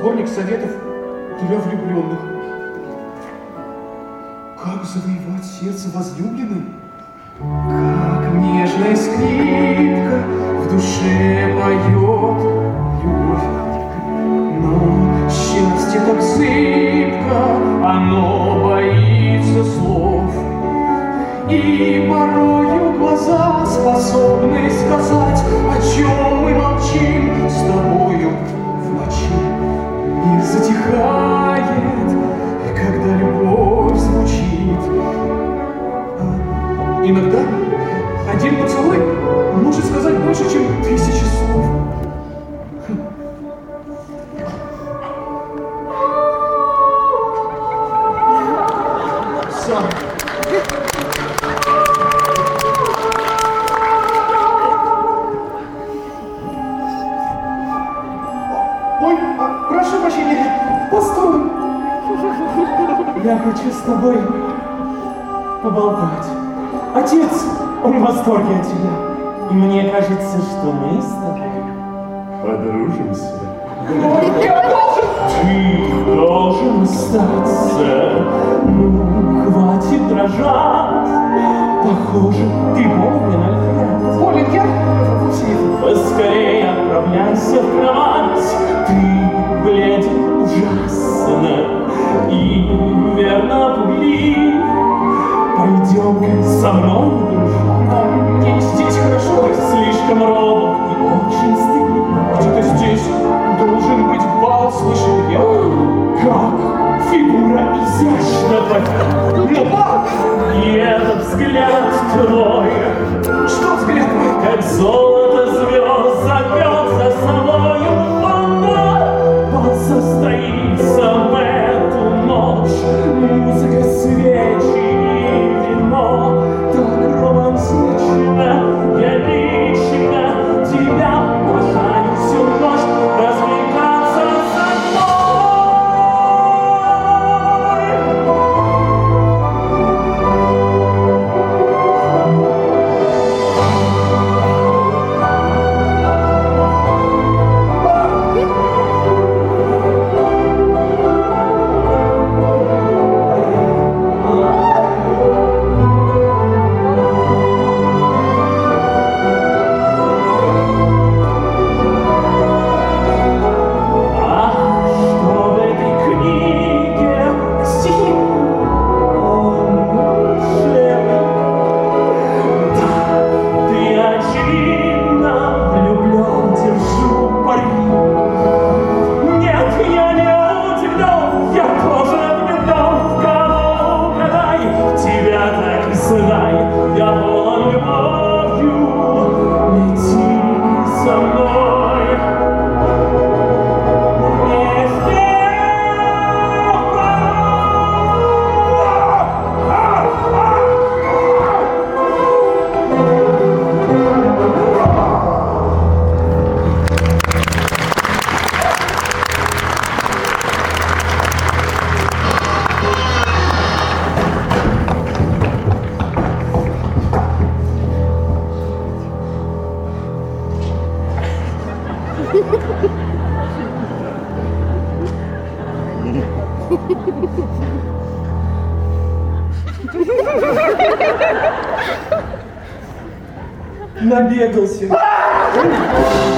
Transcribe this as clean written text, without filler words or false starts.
сборник советов для влюбленных. Как завоевать сердце возлюбленной? Как нежная скрипка в душе поет любовь. Но счастье так зыбко, оно боится слов. И порою глаза способны сказать, о чем мы молчим с тобою в ночи. Мир затихает, когда любовь звучит. Иногда один поцелуй может сказать больше, чем 1000 слов. Сам. Ой, прошу прощения, постой. Я хочу с тобой поболтать. Отец, он в восторге от тебя. И мне кажется, что мы с тобой подружимся. Ты должен остаться. Ну, хватит дрожать. Похоже, ты болен, Альфред. Болен я? Вовсе нет. Поскорее отправляйся в кровать. Ты бледен ужасно и верно пуглив. Пойдем-ка со мной, дружок. Мне здесь хорошо. Слишком робок и очень стыдно. Где-то здесь должен быть бал, слышал я. Как фигура изящна твоя. Но бал! И этот взгляд твой. Что взгляд твой? Как золото звезд зовет за собою луна. Бал состоится в эту ночь. Музыка, свечи и вино. Так романтично, я лично тебя обожаю всю ночь. Развлекаться со мной. Набегался.